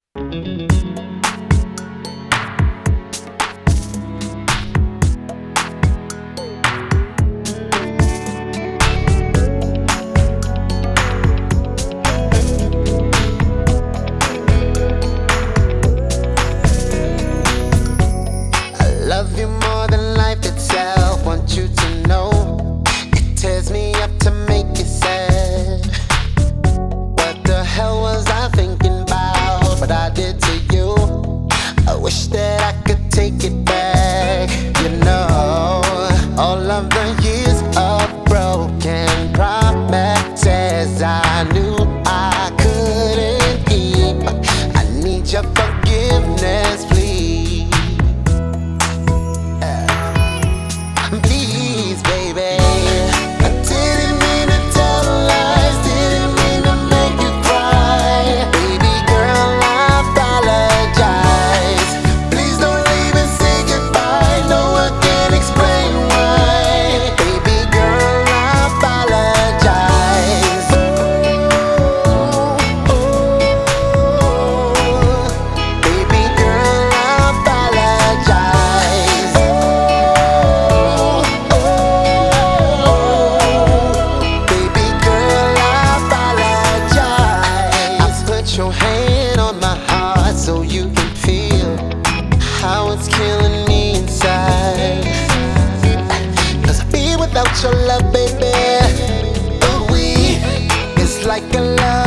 Love you more than life itself. Want you to know it tears me up to make you sad. What the hell was I thinking about? What I did to you? I wish that I could take it back. You know, all of the years of broken promises I knew I couldn't keep. I need your forgiveness, please. Please, baby. I didn't mean to tell lies, didn't mean to make you cry. Baby girl, I apologize. Please don't leave and say goodbye. No, I can't explain why. Baby girl, I apologize. Baby girl, I apologize. Baby girl, I apologize. I put your hand on my heart so you can feel how it's killing me inside. 'Cause I be without your love, baby. Ooh, it's like a love